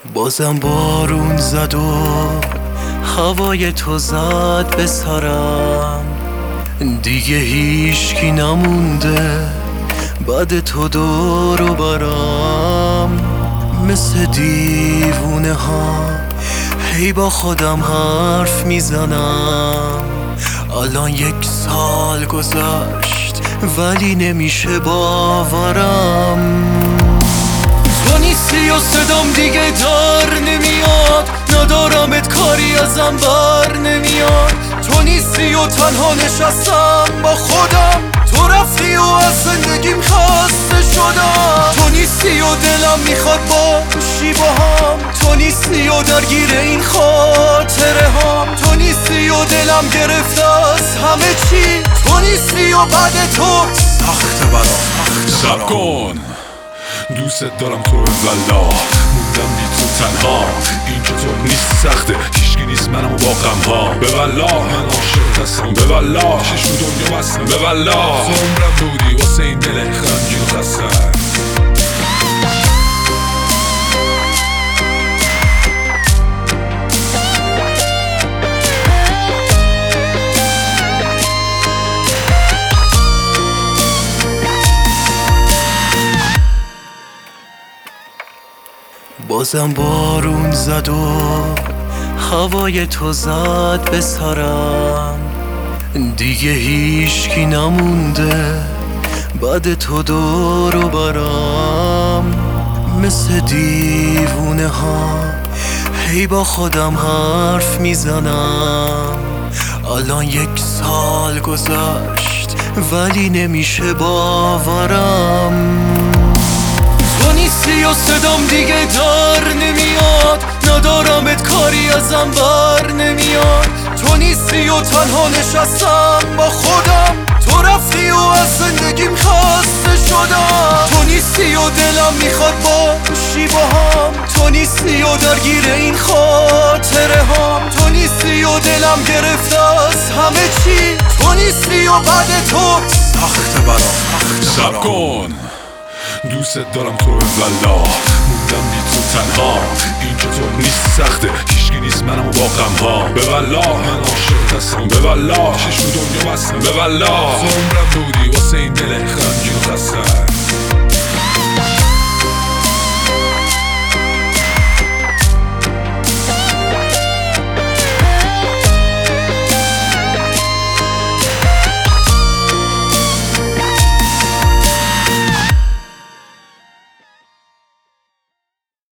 بازم بارون زد و هوای تو زد به سرم، دیگه هیچکی نمونده بعد تو دور و برم. مثل دیوونه ها هی با خودم حرف میزنم، الان 1 سال گذشت ولی نمیشه باورم. تو نیستی و صدام دیگه در نمیاد، ندارمت کاری ازم بر نمیاد. تو نیستی و تنها نشستم با خودم، تو رفتی و از زندگیم خسته شدم. تو نیستی و دلم میخواد باشی با هم، تو نیستی و درگیر این خاطره هم. تو نیستی و دلم گرفته از همه چی، تو نیستی و بعد تو سخت برام. سب کن دوست دارم تو والله، موندم بی تو تنها. این که تو نیست سخته، هیچکی نیست منم با غم ها. به والله من عاشق هستم، به والله چشم دنیا بستم، به والله تو عمرم بودی واسه این دل غمگین و خستم. بازم بارون زد و هوای تو زد به سرم، دیگه هیچکی نمونده بعد تو دور و برم. مثل دیوونه ها هی با خودم حرف میزنم، الان 1 سال گذشت ولی نمیشه باورم. تو نیستی و صدام دیگه در نمیاد، ندارمت کاری ازم بر نمیاد. تو نیستی و تنها نشستم با خودم، تو رفتی و از زندگیم خسته شدم. تو نیستی و دلم میخواد باشی با هم، تو نیستی و درگیر این خاطره هم. تو نیستی و دلم گرفته از همه چی، تو نیستی و بعد تو سخت برام. سب کن دوست دارم تو والله، موندم بی تو تنها. این که تو نیست سخته، هیچکی نیست منم با غم ها. به والله من عاشق هستم، به والله چشم دنیا بستم، به والله تو عمرم بودی واسه این دل غمگین و خستم.